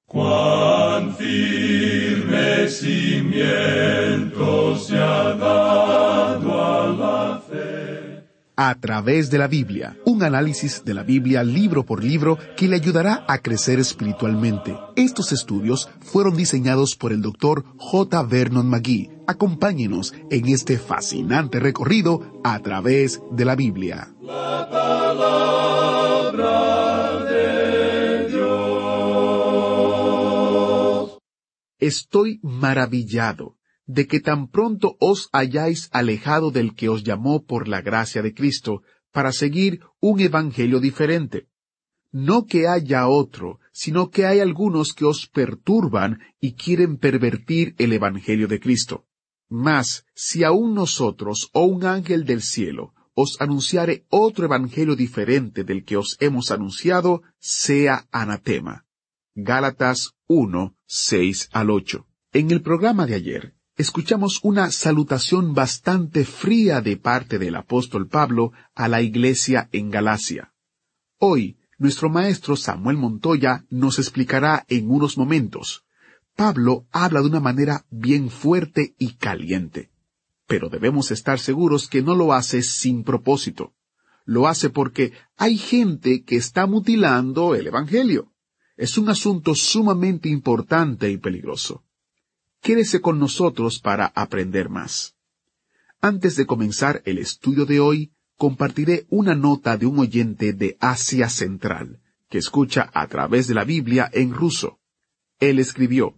Cuán firme cimiento se ha dado a la fe. A través de la Biblia, un análisis de la Biblia libro por libro que le ayudará a crecer espiritualmente. Estos estudios fueron diseñados por el Dr. J. Vernon McGee. Acompáñenos en este fascinante recorrido a través de la Biblia. La palabra de Dios. Estoy maravillado de que tan pronto os hayáis alejado del que os llamó por la gracia de Cristo para seguir un evangelio diferente. No que haya otro, sino que hay algunos que os perturban y quieren pervertir el evangelio de Cristo. Mas, si aún nosotros o un ángel del cielo os anunciare otro evangelio diferente del que os hemos anunciado, sea anatema. Gálatas 1, 6 al 8. En el programa de ayer, escuchamos una salutación bastante fría de parte del apóstol Pablo a la iglesia en Galacia. Hoy, nuestro maestro Samuel Montoya nos explicará en unos momentos. Pablo habla de una manera bien fuerte y caliente. Pero debemos estar seguros que no lo hace sin propósito. Lo hace porque hay gente que está mutilando el evangelio. Es un asunto sumamente importante y peligroso. Quédese con nosotros para aprender más. Antes de comenzar el estudio de hoy, compartiré una nota de un oyente de Asia Central, que escucha a través de la Biblia en ruso. Él escribió: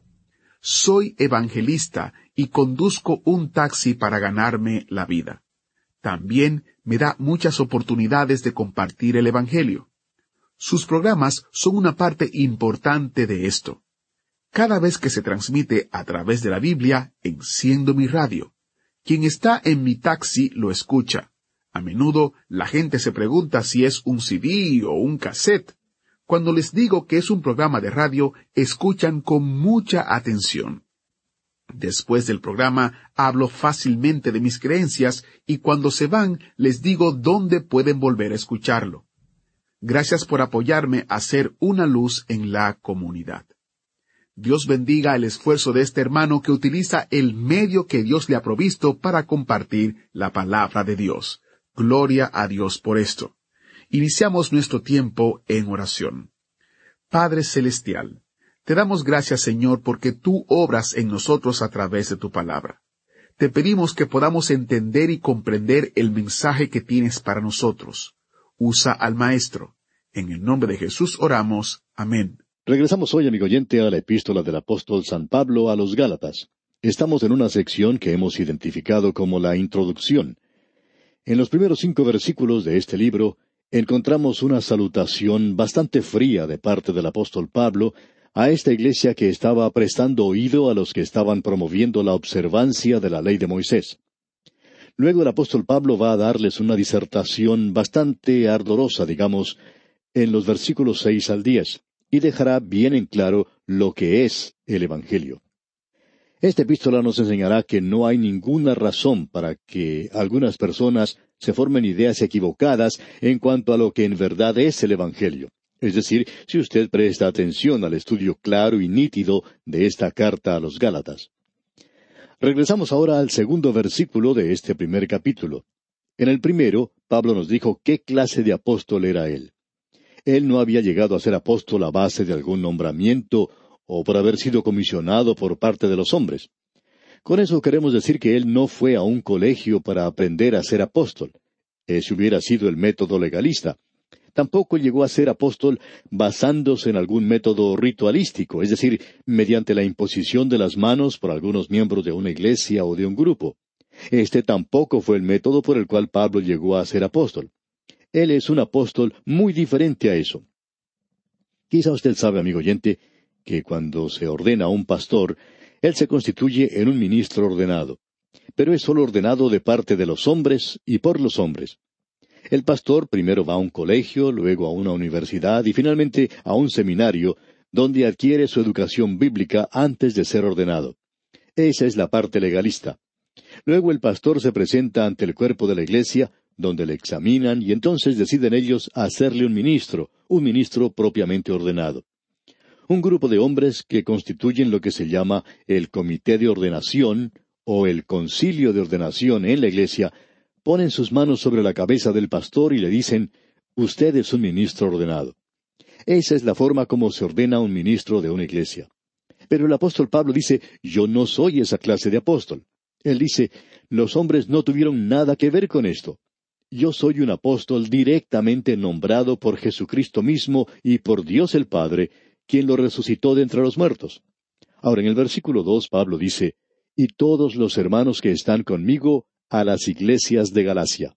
«Soy evangelista y conduzco un taxi para ganarme la vida. También me da muchas oportunidades de compartir el evangelio. Sus programas son una parte importante de esto. Cada vez que se transmite a través de la Biblia, enciendo mi radio. Quien está en mi taxi lo escucha. A menudo la gente se pregunta si es un CD o un cassette. Cuando les digo que es un programa de radio, escuchan con mucha atención. Después del programa, hablo fácilmente de mis creencias y cuando se van, les digo dónde pueden volver a escucharlo. Gracias por apoyarme a ser una luz en la comunidad». Dios bendiga el esfuerzo de este hermano que utiliza el medio que Dios le ha provisto para compartir la palabra de Dios. Gloria a Dios por esto. Iniciamos nuestro tiempo en oración. Padre Celestial, te damos gracias, Señor, porque tú obras en nosotros a través de tu palabra. Te pedimos que podamos entender y comprender el mensaje que tienes para nosotros. Usa al Maestro. En el nombre de Jesús oramos. Amén. Regresamos hoy, amigo oyente, a la epístola del apóstol San Pablo a los Gálatas. Estamos en una sección que hemos identificado como la introducción. En los primeros 5 versículos de este libro, encontramos una salutación bastante fría de parte del apóstol Pablo a esta iglesia que estaba prestando oído a los que estaban promoviendo la observancia de la ley de Moisés. Luego el apóstol Pablo va a darles una disertación bastante ardorosa, digamos, en los versículos 6 al 10. Y dejará bien en claro lo que es el Evangelio. Esta epístola nos enseñará que no hay ninguna razón para que algunas personas se formen ideas equivocadas en cuanto a lo que en verdad es el Evangelio. Es decir, si usted presta atención al estudio claro y nítido de esta carta a los Gálatas. Regresamos ahora al 2 versículo de este primer capítulo. En el primero, Pablo nos dijo qué clase de apóstol era él. Él no había llegado a ser apóstol a base de algún nombramiento o por haber sido comisionado por parte de los hombres. Con eso queremos decir que él no fue a un colegio para aprender a ser apóstol. Ese hubiera sido el método legalista. Tampoco llegó a ser apóstol basándose en algún método ritualístico, es decir, mediante la imposición de las manos por algunos miembros de una iglesia o de un grupo. Este tampoco fue el método por el cual Pablo llegó a ser apóstol. Él es un apóstol muy diferente a eso. Quizá usted sabe, amigo oyente, que cuando se ordena a un pastor, él se constituye en un ministro ordenado. Pero es solo ordenado de parte de los hombres y por los hombres. El pastor primero va a un colegio, luego a una universidad y finalmente a un seminario, donde adquiere su educación bíblica antes de ser ordenado. Esa es la parte legalista. Luego el pastor se presenta ante el cuerpo de la iglesia, donde le examinan y entonces deciden ellos hacerle un ministro propiamente ordenado. Un grupo de hombres que constituyen lo que se llama el comité de ordenación o el concilio de ordenación en la iglesia, ponen sus manos sobre la cabeza del pastor y le dicen, usted es un ministro ordenado. Esa es la forma como se ordena un ministro de una iglesia. Pero el apóstol Pablo dice, yo no soy esa clase de apóstol. Él dice, los hombres no tuvieron nada que ver con esto. Yo soy un apóstol directamente nombrado por Jesucristo mismo y por Dios el Padre, quien lo resucitó de entre los muertos. Ahora en el versículo 2 Pablo dice, y todos los hermanos que están conmigo a las iglesias de Galacia.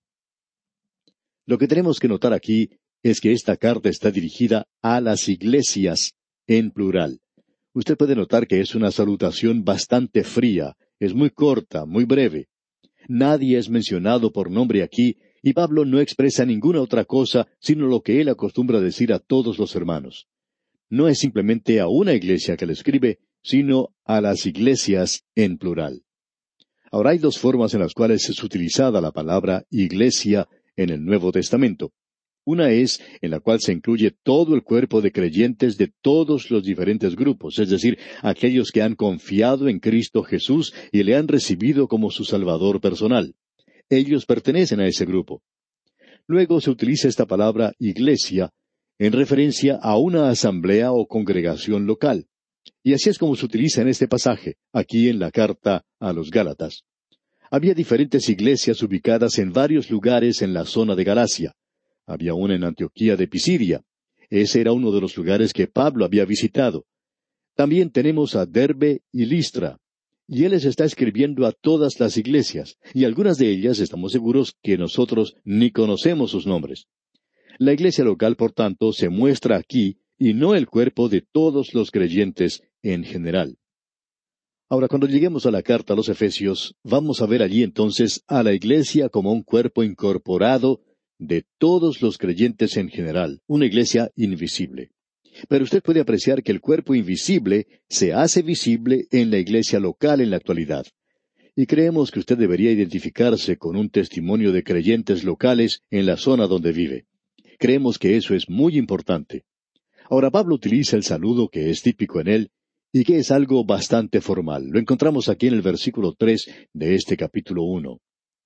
Lo que tenemos que notar aquí es que esta carta está dirigida a las iglesias, en plural. Usted puede notar que es una salutación bastante fría, es muy corta, muy breve. Nadie es mencionado por nombre aquí, y Pablo no expresa ninguna otra cosa sino lo que él acostumbra decir a todos los hermanos. No es simplemente a una iglesia que le escribe, sino a las iglesias en plural. Ahora hay dos formas en las cuales es utilizada la palabra iglesia en el Nuevo Testamento. Una es en la cual se incluye todo el cuerpo de creyentes de todos los diferentes grupos, es decir, aquellos que han confiado en Cristo Jesús y le han recibido como su Salvador personal. Ellos pertenecen a ese grupo. Luego se utiliza esta palabra iglesia en referencia a una asamblea o congregación local. Y así es como se utiliza en este pasaje, aquí en la carta a los Gálatas. Había diferentes iglesias ubicadas en varios lugares en la zona de Galacia. Había una en Antioquía de Pisidia. Ese era uno de los lugares que Pablo había visitado. También tenemos a Derbe y Listra. Y él les está escribiendo a todas las iglesias, y algunas de ellas estamos seguros que nosotros ni conocemos sus nombres. La iglesia local, por tanto, se muestra aquí, y no el cuerpo de todos los creyentes en general. Ahora, cuando lleguemos a la carta a los Efesios, vamos a ver allí entonces a la iglesia como un cuerpo incorporado de todos los creyentes en general, una iglesia invisible. Pero usted puede apreciar que el cuerpo invisible se hace visible en la iglesia local en la actualidad. Y creemos que usted debería identificarse con un testimonio de creyentes locales en la zona donde vive. Creemos que eso es muy importante. Ahora Pablo utiliza el saludo que es típico en él y que es algo bastante formal. Lo encontramos aquí en el versículo 3 de este capítulo 1.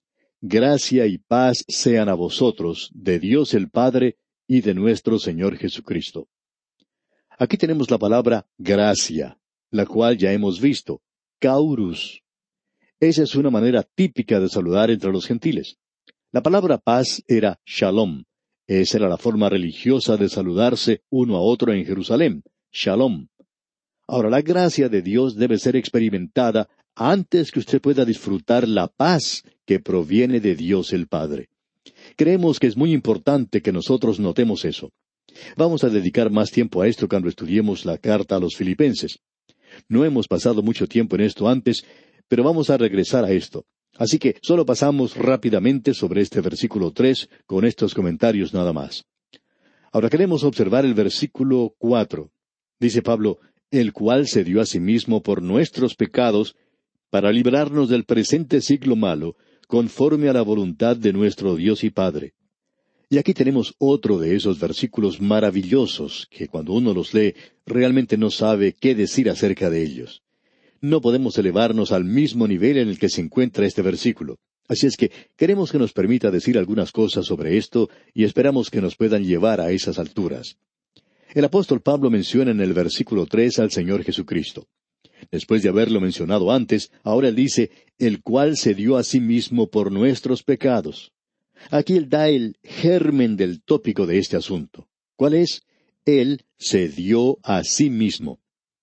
Gracia y paz sean a vosotros, de Dios el Padre y de nuestro Señor Jesucristo. Aquí tenemos la palabra gracia, la cual ya hemos visto, chaurus. Esa es una manera típica de saludar entre los gentiles. La palabra paz era shalom. Esa era la forma religiosa de saludarse uno a otro en Jerusalén, shalom. Ahora, la gracia de Dios debe ser experimentada antes que usted pueda disfrutar la paz que proviene de Dios el Padre. Creemos que es muy importante que nosotros notemos eso. Vamos a dedicar más tiempo a esto cuando estudiemos la carta a los Filipenses. No hemos pasado mucho tiempo en esto antes, pero vamos a regresar a esto. Así que solo pasamos rápidamente sobre este versículo 3 con estos comentarios nada más. Ahora queremos observar el versículo 4. Dice Pablo, el cual se dio a sí mismo por nuestros pecados, para librarnos del presente siglo malo, conforme a la voluntad de nuestro Dios y Padre. Y aquí tenemos otro de esos versículos maravillosos, que cuando uno los lee, realmente no sabe qué decir acerca de ellos. No podemos elevarnos al mismo nivel en el que se encuentra este versículo. Así es que queremos que nos permita decir algunas cosas sobre esto, y esperamos que nos puedan llevar a esas alturas. El apóstol Pablo menciona en el versículo 3 al Señor Jesucristo. Después de haberlo mencionado antes, ahora él dice, el cual se dio a sí mismo por nuestros pecados. Aquí él da el germen del tópico de este asunto. ¿Cuál es? Él se dio a sí mismo.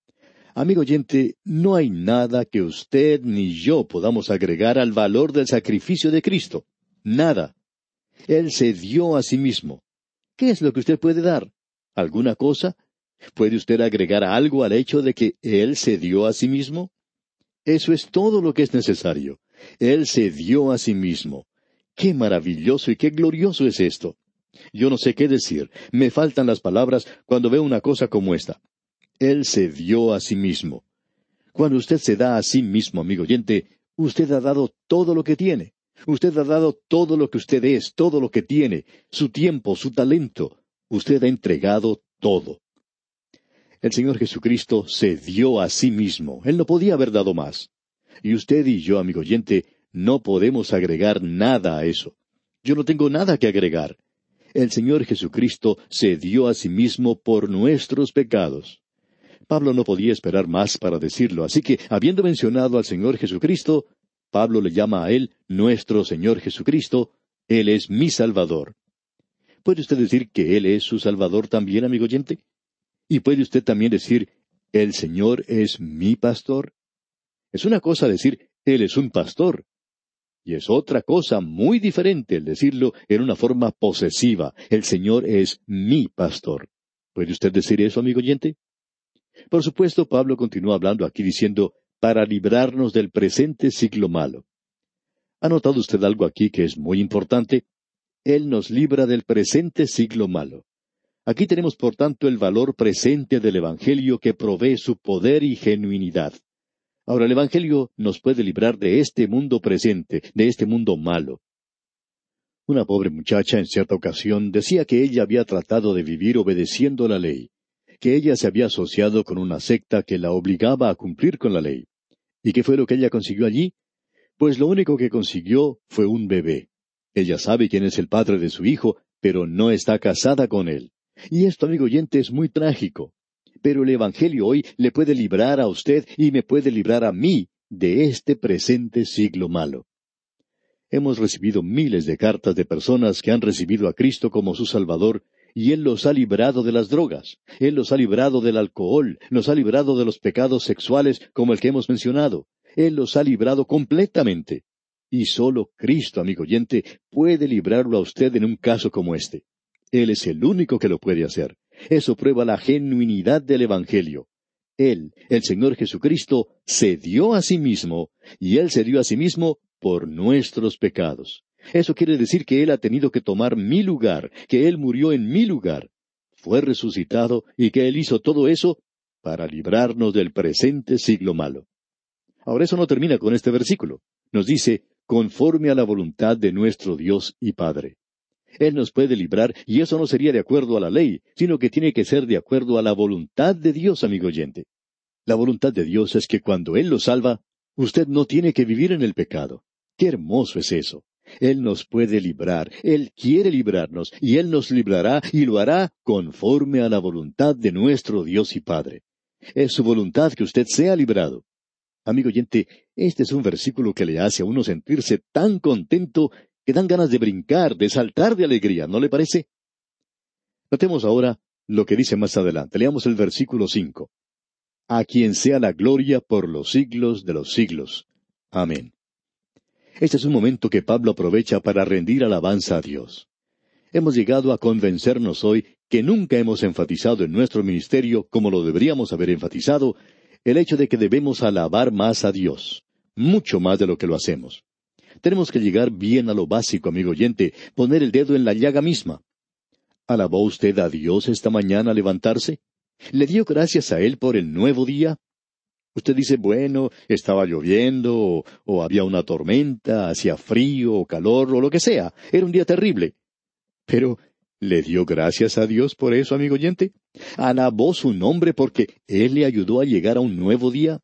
Amigo oyente, no hay nada que usted ni yo podamos agregar al valor del sacrificio de Cristo. Nada. Él se dio a sí mismo. ¿Qué es lo que usted puede dar? ¿Alguna cosa? ¿Puede usted agregar algo al hecho de que Él se dio a sí mismo? Eso es todo lo que es necesario. Él se dio a sí mismo. ¡Qué maravilloso y qué glorioso es esto! Yo no sé qué decir. Me faltan las palabras cuando veo una cosa como esta. Él se dio a sí mismo. Cuando usted se da a sí mismo, amigo oyente, usted ha dado todo lo que tiene. Usted ha dado todo lo que usted es, todo lo que tiene, su tiempo, su talento. Usted ha entregado todo. El Señor Jesucristo se dio a sí mismo. Él no podía haber dado más. Y usted y yo, amigo oyente, no podemos agregar nada a eso. Yo no tengo nada que agregar. El Señor Jesucristo se dio a sí mismo por nuestros pecados. Pablo no podía esperar más para decirlo, así que, habiendo mencionado al Señor Jesucristo, Pablo le llama a Él nuestro Señor Jesucristo. Él es mi Salvador. ¿Puede usted decir que Él es su Salvador también, amigo oyente? ¿Y puede usted también decir, el Señor es mi pastor? Es una cosa decir, Él es un pastor. Y es otra cosa muy diferente el decirlo en una forma posesiva. El Señor es mi pastor. ¿Puede usted decir eso, amigo oyente? Por supuesto, Pablo continúa hablando aquí diciendo, para librarnos del presente siglo malo. ¿Ha notado usted algo aquí que es muy importante? Él nos libra del presente siglo malo. Aquí tenemos, por tanto, el valor presente del Evangelio que provee su poder y genuinidad. Ahora, el Evangelio nos puede librar de este mundo presente, de este mundo malo. Una pobre muchacha en cierta ocasión decía que ella había tratado de vivir obedeciendo la ley, que ella se había asociado con una secta que la obligaba a cumplir con la ley. ¿Y qué fue lo que ella consiguió allí? Pues lo único que consiguió fue un bebé. Ella sabe quién es el padre de su hijo, pero no está casada con él. Y esto, amigo oyente, es muy trágico. Pero el Evangelio hoy le puede librar a usted y me puede librar a mí de este presente siglo malo. Hemos recibido miles de cartas de personas que han recibido a Cristo como su Salvador, y Él los ha librado de las drogas, Él los ha librado del alcohol, los ha librado de los pecados sexuales como el que hemos mencionado. Él los ha librado completamente. Y solo Cristo, amigo oyente, puede librarlo a usted en un caso como este. Él es el único que lo puede hacer. Eso prueba la genuinidad del Evangelio. Él, el Señor Jesucristo, se dio a sí mismo, y Él se dio a sí mismo por nuestros pecados. Eso quiere decir que Él ha tenido que tomar mi lugar, que Él murió en mi lugar. Fue resucitado y que Él hizo todo eso para librarnos del presente siglo malo. Ahora eso no termina con este versículo. Nos dice, conforme a la voluntad de nuestro Dios y Padre. Él nos puede librar, y eso no sería de acuerdo a la ley, sino que tiene que ser de acuerdo a la voluntad de Dios, amigo oyente. La voluntad de Dios es que cuando Él lo salva, usted no tiene que vivir en el pecado. ¡Qué hermoso es eso! Él nos puede librar, Él quiere librarnos, y Él nos librará y lo hará conforme a la voluntad de nuestro Dios y Padre. Es su voluntad que usted sea librado. Amigo oyente, este es un versículo que le hace a uno sentirse tan contento que dan ganas de brincar, de saltar de alegría, ¿no le parece? Notemos ahora lo que dice más adelante. Leamos el versículo 5. A quien sea la gloria por los siglos de los siglos. Amén. Este es un momento que Pablo aprovecha para rendir alabanza a Dios. Hemos llegado a convencernos hoy que nunca hemos enfatizado en nuestro ministerio, como lo deberíamos haber enfatizado, el hecho de que debemos alabar más a Dios, mucho más de lo que lo hacemos. Tenemos que llegar bien a lo básico, amigo oyente, poner el dedo en la llaga misma. ¿Alabó usted a Dios esta mañana al levantarse? ¿Le dio gracias a Él por el nuevo día? Usted dice, bueno, estaba lloviendo, o había una tormenta, hacía frío o calor, o lo que sea. Era un día terrible. Pero, ¿le dio gracias a Dios por eso, amigo oyente? ¿Alabó su nombre porque Él le ayudó a llegar a un nuevo día?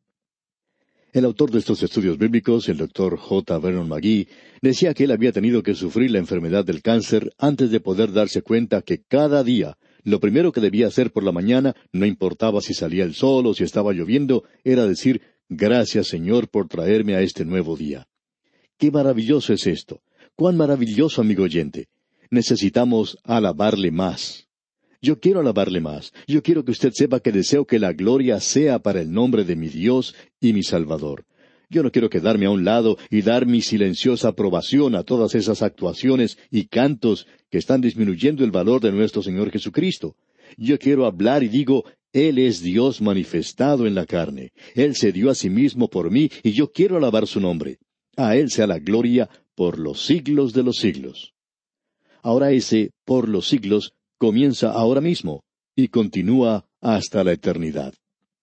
El autor de estos estudios bíblicos, el Dr. J. Vernon McGee, decía que él había tenido que sufrir la enfermedad del cáncer antes de poder darse cuenta que cada día, lo primero que debía hacer por la mañana, no importaba si salía el sol o si estaba lloviendo, era decir, gracias Señor por traerme a este nuevo día. ¡Qué maravilloso es esto! ¡Cuán maravilloso, amigo oyente! Necesitamos alabarle más. Yo quiero alabarle más. Yo quiero que usted sepa que deseo que la gloria sea para el nombre de mi Dios y mi Salvador. Yo no quiero quedarme a un lado y dar mi silenciosa aprobación a todas esas actuaciones y cantos que están disminuyendo el valor de nuestro Señor Jesucristo. Yo quiero hablar y digo, Él es Dios manifestado en la carne. Él se dio a sí mismo por mí y yo quiero alabar su nombre. A Él sea la gloria por los siglos de los siglos. Ahora ese por los siglos comienza ahora mismo y continúa hasta la eternidad.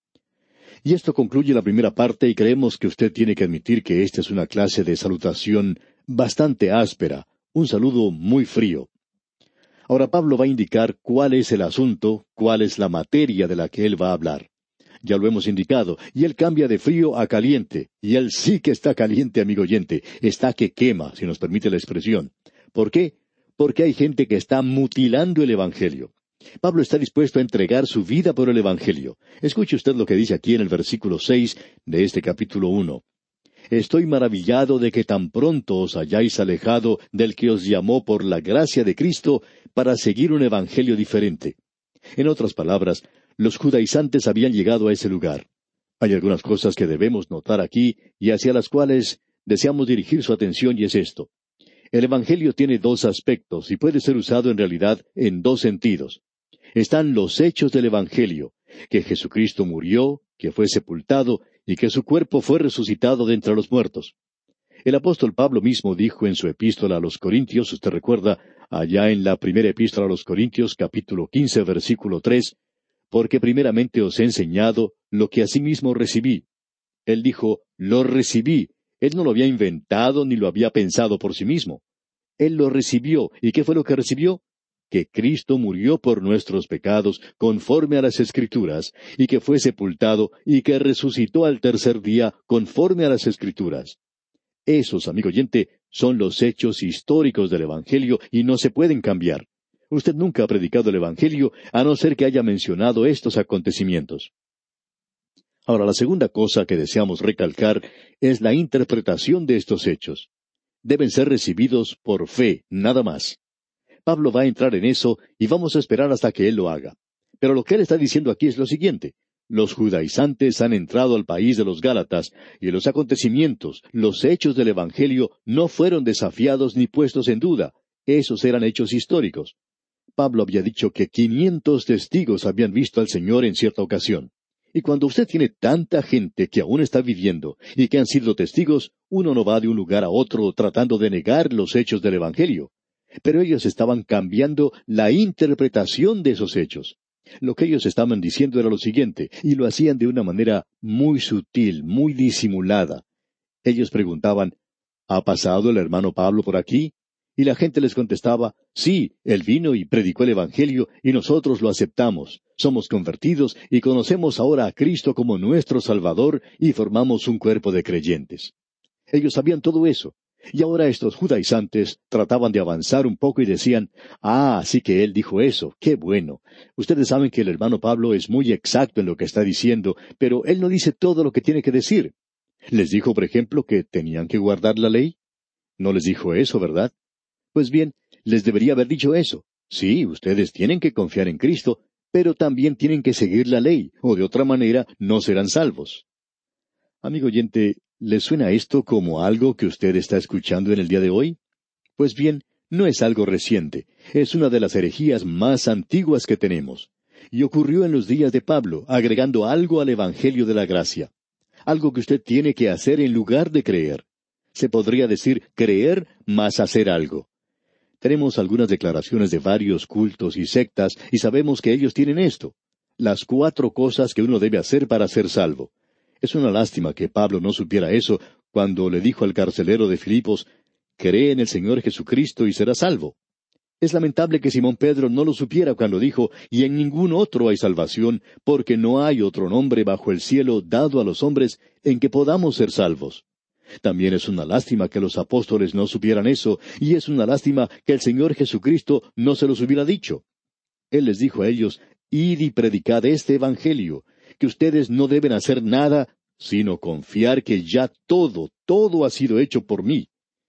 Y esto concluye la primera parte y creemos que usted tiene que admitir que esta es una clase de salutación bastante áspera, un saludo muy frío. Ahora Pablo va a indicar cuál es el asunto, cuál es la materia de la que él va a hablar. Ya lo hemos indicado, y él cambia de frío a caliente, y él sí que está caliente, amigo oyente, está que quema, si nos permite la expresión. ¿Por qué? Porque hay gente que está mutilando el Evangelio. Pablo está dispuesto a entregar su vida por el Evangelio. Escuche usted lo que dice aquí en el versículo 6 de este capítulo 1. Estoy maravillado de que tan pronto os hayáis alejado del que os llamó por la gracia de Cristo para seguir un evangelio diferente. En otras palabras, los judaizantes habían llegado a ese lugar. Hay algunas cosas que debemos notar aquí y hacia las cuales deseamos dirigir su atención, y es esto. El evangelio tiene dos aspectos y puede ser usado en realidad en dos sentidos. Están los hechos del evangelio, que Jesucristo murió, que fue sepultado y que su cuerpo fue resucitado de entre los muertos. El apóstol Pablo mismo dijo en su epístola a los Corintios, usted recuerda, allá en la primera epístola a los Corintios, capítulo 15, versículo 3, porque primeramente os he enseñado lo que asimismo recibí. Él dijo, lo recibí. Él no lo había inventado ni lo había pensado por sí mismo. Él lo recibió. ¿Y qué fue lo que recibió? Que Cristo murió por nuestros pecados conforme a las Escrituras, y que fue sepultado, y que resucitó al tercer día conforme a las Escrituras. Esos, amigo oyente, son los hechos históricos del Evangelio y no se pueden cambiar. Usted nunca ha predicado el Evangelio a no ser que haya mencionado estos acontecimientos. Ahora, la segunda cosa que deseamos recalcar es la interpretación de estos hechos. Deben ser recibidos por fe, nada más. Pablo va a entrar en eso y vamos a esperar hasta que él lo haga. Pero lo que él está diciendo aquí es lo siguiente. Los judaizantes han entrado al país de los Gálatas, y los acontecimientos, los hechos del Evangelio, no fueron desafiados ni puestos en duda. Esos eran hechos históricos. Pablo había dicho que 500 testigos habían visto al Señor en cierta ocasión. Y cuando usted tiene tanta gente que aún está viviendo y que han sido testigos, uno no va de un lugar a otro tratando de negar los hechos del Evangelio. Pero ellos estaban cambiando la interpretación de esos hechos. Lo que ellos estaban diciendo era lo siguiente, y lo hacían de una manera muy sutil, muy disimulada. Ellos preguntaban, ¿ha pasado el hermano Pablo por aquí? Y la gente les contestaba, sí, él vino y predicó el Evangelio, y nosotros lo aceptamos. Somos convertidos y conocemos ahora a Cristo como nuestro Salvador y formamos un cuerpo de creyentes. Ellos sabían todo eso. Y ahora estos judaizantes trataban de avanzar un poco y decían, sí que él dijo eso, qué bueno. Ustedes saben que el hermano Pablo es muy exacto en lo que está diciendo, pero él no dice todo lo que tiene que decir. ¿Les dijo, por ejemplo, que tenían que guardar la ley? No les dijo eso, ¿verdad? Pues bien, les debería haber dicho eso. Sí, ustedes tienen que confiar en Cristo, pero también tienen que seguir la ley, o de otra manera no serán salvos. Amigo oyente, ¿le suena esto como algo que usted está escuchando en el día de hoy? Pues bien, no es algo reciente, es una de las herejías más antiguas que tenemos. Y ocurrió en los días de Pablo, agregando algo al Evangelio de la Gracia. Algo que usted tiene que hacer en lugar de creer. Se podría decir creer más hacer algo. Tenemos algunas declaraciones de varios cultos y sectas y sabemos que ellos tienen esto. Las 4 cosas que uno debe hacer para ser salvo. Es una lástima que Pablo no supiera eso cuando le dijo al carcelero de Filipos, «Cree en el Señor Jesucristo y serás salvo». Es lamentable que Simón Pedro no lo supiera cuando dijo, «Y en ningún otro hay salvación, porque no hay otro nombre bajo el cielo dado a los hombres en que podamos ser salvos». También es una lástima que los apóstoles no supieran eso, y es una lástima que el Señor Jesucristo no se los hubiera dicho. Él les dijo a ellos, «Id y predicad este Evangelio», que ustedes no deben hacer nada, sino confiar que ya todo ha sido hecho por mí.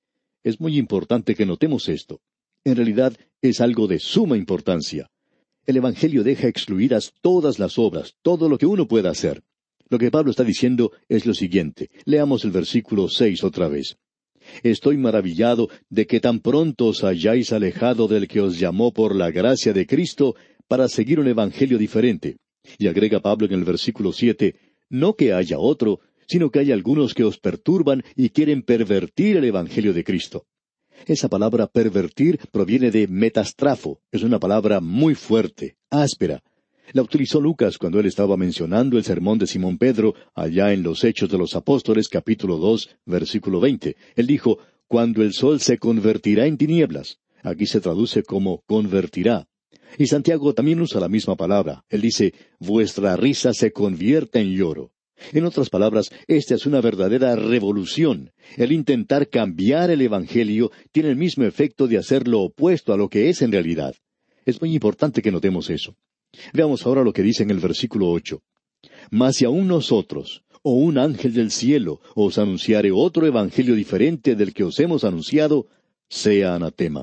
Es muy importante que notemos esto. En realidad, es algo de suma importancia. El Evangelio deja excluidas todas las obras, todo lo que uno pueda hacer. Lo que Pablo está diciendo es lo siguiente. Leamos el versículo 6 otra vez. Estoy maravillado de que tan pronto os hayáis alejado del que os llamó por la gracia de Cristo para seguir un Evangelio diferente. Y agrega Pablo en el versículo 7, no que haya otro, sino que hay algunos que os perturban y quieren pervertir el Evangelio de Cristo. Esa palabra pervertir proviene de metastrafo, es una palabra muy fuerte, áspera. La utilizó Lucas cuando él estaba mencionando el sermón de Simón Pedro, allá en los Hechos de los Apóstoles, capítulo 2, versículo 20. Él dijo, cuando el sol se convertirá en tinieblas. Aquí se traduce como convertirá. Y Santiago también usa la misma palabra. Él dice, vuestra risa se convierta en lloro. En otras palabras, esta es una verdadera revolución. El intentar cambiar el Evangelio tiene el mismo efecto de hacer lo opuesto a lo que es en realidad. Es muy importante que notemos eso. Veamos ahora lo que dice en el versículo 8. Mas si aún nosotros, o un ángel del cielo, os anunciare otro evangelio diferente del que os hemos anunciado, sea anatema.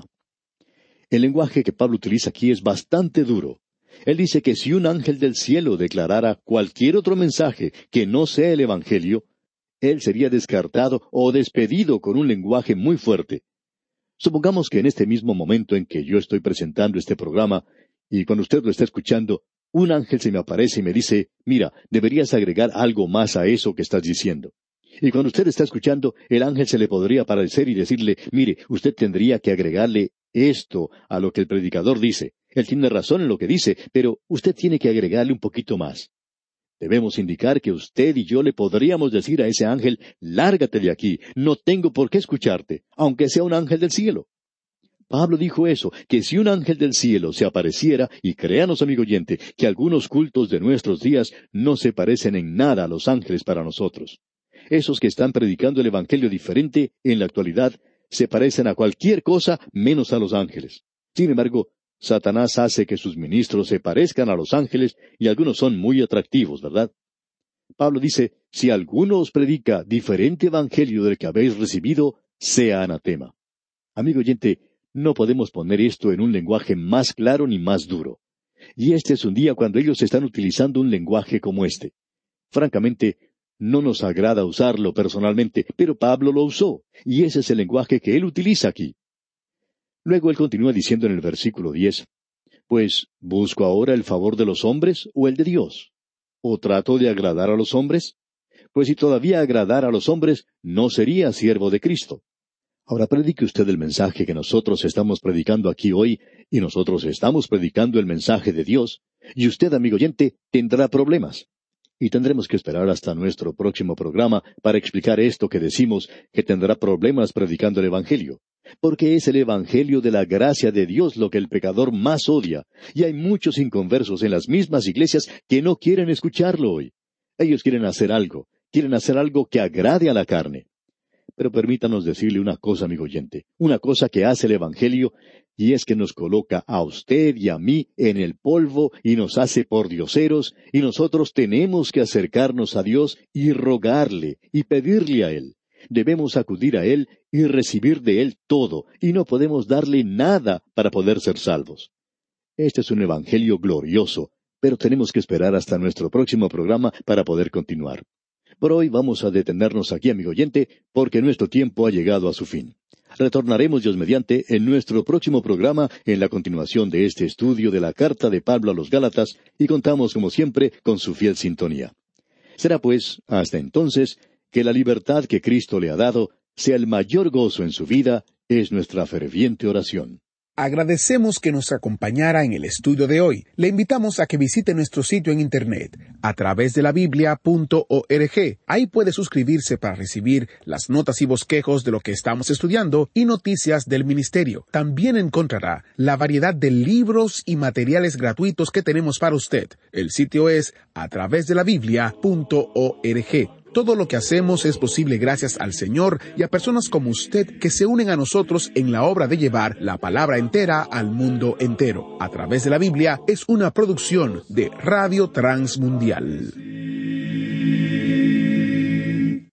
El lenguaje que Pablo utiliza aquí es bastante duro. Él dice que si un ángel del cielo declarara cualquier otro mensaje que no sea el evangelio, él sería descartado o despedido con un lenguaje muy fuerte. Supongamos que en este mismo momento en que yo estoy presentando este programa, y cuando usted lo está escuchando, un ángel se me aparece y me dice, mira, deberías agregar algo más a eso que estás diciendo. Y cuando usted está escuchando, el ángel se le podría aparecer y decirle, mire, usted tendría que agregarle esto a lo que el predicador dice. Él tiene razón en lo que dice, pero usted tiene que agregarle un poquito más. Debemos indicar que usted y yo le podríamos decir a ese ángel, lárgate de aquí, no tengo por qué escucharte, aunque sea un ángel del cielo. Pablo dijo eso, que si un ángel del cielo se apareciera, y créanos, amigo oyente, que algunos cultos de nuestros días no se parecen en nada a los ángeles para nosotros. Esos que están predicando el evangelio diferente, en la actualidad, se parecen a cualquier cosa menos a los ángeles. Sin embargo, Satanás hace que sus ministros se parezcan a los ángeles, y algunos son muy atractivos, ¿verdad? Pablo dice, si alguno os predica diferente evangelio del que habéis recibido, sea anatema. Amigo oyente, no podemos poner esto en un lenguaje más claro ni más duro. Y este es un día cuando ellos están utilizando un lenguaje como este. Francamente, no nos agrada usarlo personalmente, pero Pablo lo usó, y ese es el lenguaje que él utiliza aquí. Luego él continúa diciendo en el versículo 10, pues, ¿busco ahora el favor de los hombres o el de Dios? ¿O trato de agradar a los hombres? Pues si todavía agradara a los hombres, no sería siervo de Cristo. Ahora predique usted el mensaje que nosotros estamos predicando aquí hoy, y nosotros estamos predicando el mensaje de Dios, y usted, amigo oyente, tendrá problemas. Y tendremos que esperar hasta nuestro próximo programa para explicar esto que decimos que tendrá problemas predicando el Evangelio. Porque es el Evangelio de la gracia de Dios lo que el pecador más odia, y hay muchos inconversos en las mismas iglesias que no quieren escucharlo hoy. Ellos quieren hacer algo que agrade a la carne. Pero permítanos decirle una cosa, amigo oyente, una cosa que hace el Evangelio, y es que nos coloca a usted y a mí en el polvo y nos hace pordioseros, y nosotros tenemos que acercarnos a Dios y rogarle y pedirle a Él. Debemos acudir a Él y recibir de Él todo, y no podemos darle nada para poder ser salvos. Este es un Evangelio glorioso, pero tenemos que esperar hasta nuestro próximo programa para poder continuar. Por hoy vamos a detenernos aquí, amigo oyente, porque nuestro tiempo ha llegado a su fin. Retornaremos, Dios mediante, en nuestro próximo programa, en la continuación de este estudio de la carta de Pablo a los Gálatas, y contamos, como siempre, con su fiel sintonía. Será, pues, hasta entonces, que la libertad que Cristo le ha dado sea el mayor gozo en su vida, es nuestra ferviente oración. Agradecemos que nos acompañara en el estudio de hoy. Le invitamos a que visite nuestro sitio en internet, a través de la Biblia.org. Ahí puede suscribirse para recibir las notas y bosquejos de lo que estamos estudiando y noticias del ministerio. También encontrará la variedad de libros y materiales gratuitos que tenemos para usted. El sitio es a través de la Biblia.org. Todo lo que hacemos es posible gracias al Señor y a personas como usted que se unen a nosotros en la obra de llevar la palabra entera al mundo entero. A través de la Biblia es una producción de Radio Transmundial.